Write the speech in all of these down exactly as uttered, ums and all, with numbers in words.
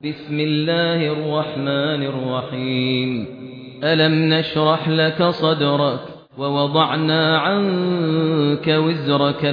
بسم الله الرحمن الرحيم ألم نشرح لك صدرك ووضعنا عنك وزرك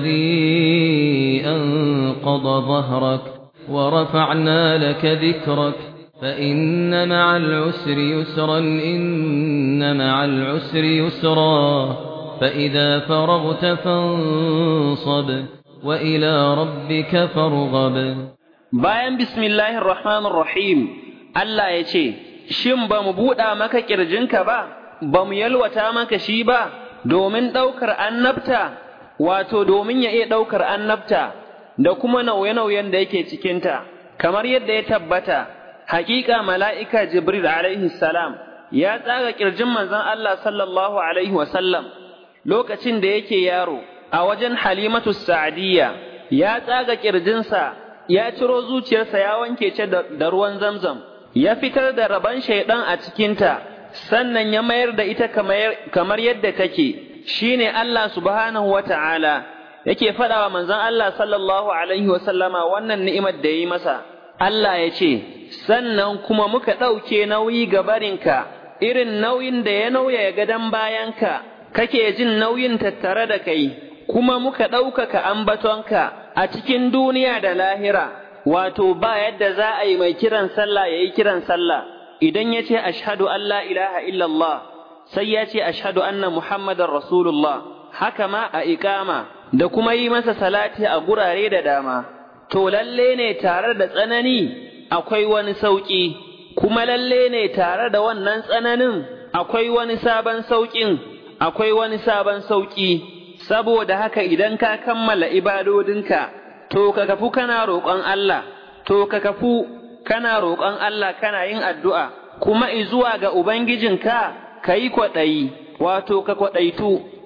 الذي أنقض ظهرك ورفعنا لك ذكرك فإن مع العسر يسرا إن مع العسر يسرا فإذا فرغت فانصب وإلى ربك فارغب. Bayan bismillahir rahmanir rahim Allah ya ce, shin ba mu buɗa maka ƙirjinka ba, ba mu yalwata maka shi ba, domin ɗaukar annabta, wato domin ya iya ɗaukar annabta da kuma nauye-nauyen da yake cikinta, kamar yadda ya tabbata, haƙiƙa mala'ika Jibril alaihi salam ya tsaga ƙirjin manzon Allah sallallahu alaihi wasallam lokacin da yake yaro a wajen Halimatu Sa'adiyya, ya tsaga ƙirjinsa ya ciro zuciyarsa ya wanke ce da ruwan zamzam, ya fitar da rabon shaidan a cikinta, sannan ya mayar da ita kamar yadda take. Shine Allah subhanahu wa ta'ala yake faɗa wa manzon Allah sallallahu alaihi wa sallama wannan ni'imar da yi masa. Allah ya ce, sannan kuma muka ɗauke nauyi ga barinka, irin nauyin da ya nauya gadon bayanka, kake jin nauyin tattare da kai, kuma muka ɗaukaka ambatonka a cikin duniya da lahira, wato ba yadda za a yi mai kiran sallah ya yi kiran sallah idan ya ce ashhadu an la ilaha illallah sai ya ce ashhadu anna muhammadan rasulullah, haka ma a iƙama da kuma yi masa salati a gurare da dama. To lalle ne tare da tsanani akwai wani sauƙi, kuma lalle ne tare da wannan tsananin akwai wani sabon sauƙin, akwai wani sabon sauƙi. Saboda haka idan ka kammala ibadodinka, to ka kafu kana roƙon Allah, to ka kafu kana roƙon Allah kana yin addu'a, kuma izuwa ga Ubangijinka ka yi kwaɗayi, wato ka kwaɗaitu